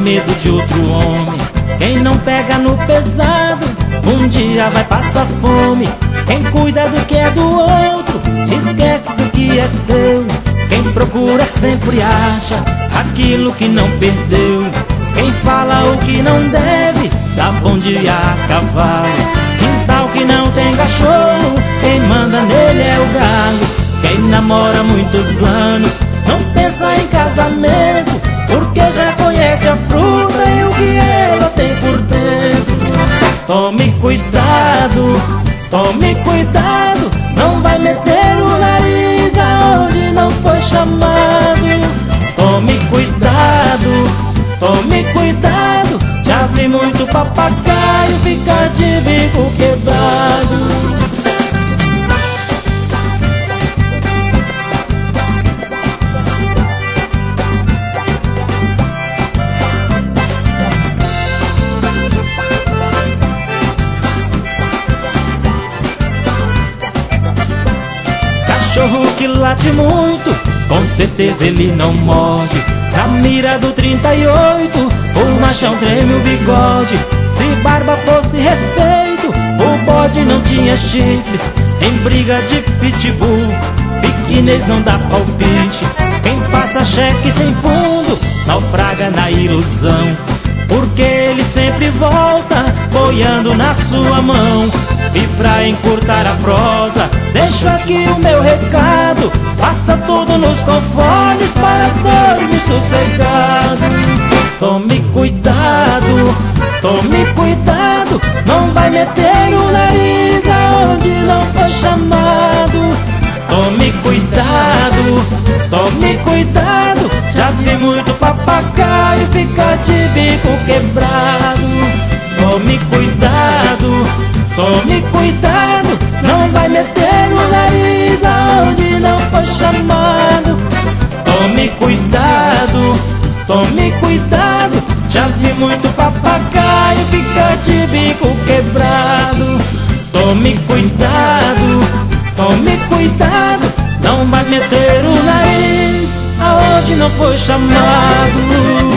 medo de outro homem. Quem não pega no pesado, um dia vai passar fome. Quem cuida do que é do outro, esquece do que é seu. Quem procura sempre acha aquilo que não perdeu. Quem fala o que não deve, dá bom dia a cavalo. Quintal que não tem cachorro, quem manda nele é o galo. Quem namora há muitos anos não pensa em casamento, porque já conhece a fruta e o que ela tem por dentro. Tome cuidado, não vai meter o nariz aonde não foi chamado. Tome cuidado, já vi muito papagaio ficar de bico quebrado. Cachorro que late muito, com certeza ele não morde. Na mira do 38, o machão treme o bigode. Se barba fosse respeito, o bode não tinha chifres. Em briga de pitbull, piquinês não dá palpite. Quem passa cheque sem fundo, naufraga na ilusão, porque ele sempre volta, boiando na sua mão. E pra encurtar a prosa, deixo aqui o meu recado: faça tudo nos conformes para dormir sossegado. Tome cuidado, não vai meter o nariz aonde não foi chamado. Tome cuidado, já vi muito papagaio ficar de bico quebrado. Tome cuidado, não vai meter o nariz aonde não foi chamado. Tome cuidado, já vi muito papagaio ficar de bico quebrado. Tome cuidado, não vai meter o nariz aonde não foi chamado.